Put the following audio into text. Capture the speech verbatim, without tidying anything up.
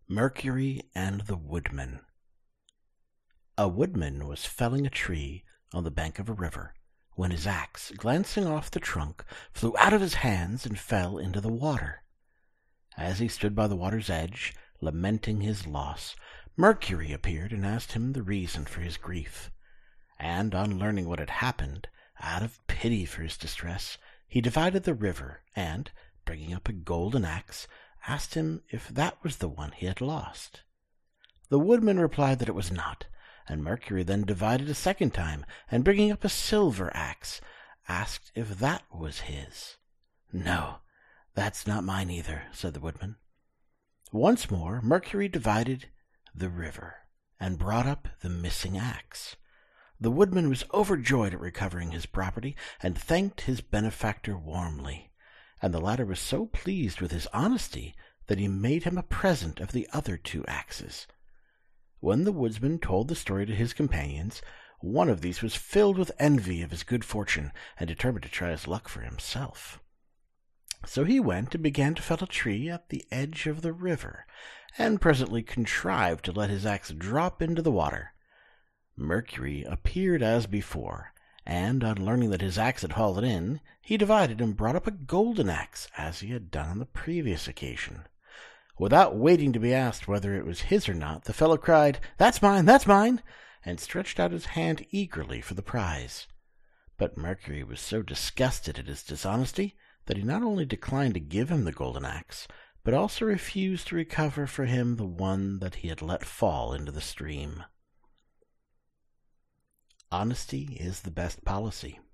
Mercury and the Woodman. A woodman was felling a tree on the bank of a river, when his axe, glancing off the trunk, flew out of his hands and fell into the water. As he stood by the water's edge, lamenting his loss, Mercury appeared and asked him the reason for his grief. And on learning what had happened, out of pity for his distress, he divided the river, and, bringing up a golden axe, asked him if that was the one he had lost. The woodman replied that it was not, and Mercury then divided a second time, and bringing up a silver axe, asked if that was his. "No, that's not mine either," said the woodman. Once more Mercury divided the river, and brought up the missing axe. The woodman was overjoyed at recovering his property, and thanked his benefactor warmly, and the latter was so pleased with his honesty that he made him a present of the other two axes. When the woodsman told the story to his companions, one of these was filled with envy of his good fortune, and determined to try his luck for himself. So he went and began to fell a tree at the edge of the river, and presently contrived to let his axe drop into the water. Mercury appeared as before, and on learning that his axe had fallen in, he divided and brought up a golden axe, as he had done on the previous occasion. Without waiting to be asked whether it was his or not, the fellow cried, "That's mine, that's mine!" and stretched out his hand eagerly for the prize. But Mercury was so disgusted at his dishonesty that he not only declined to give him the golden axe, but also refused to recover for him the one that he had let fall into the stream. Honesty is the best policy.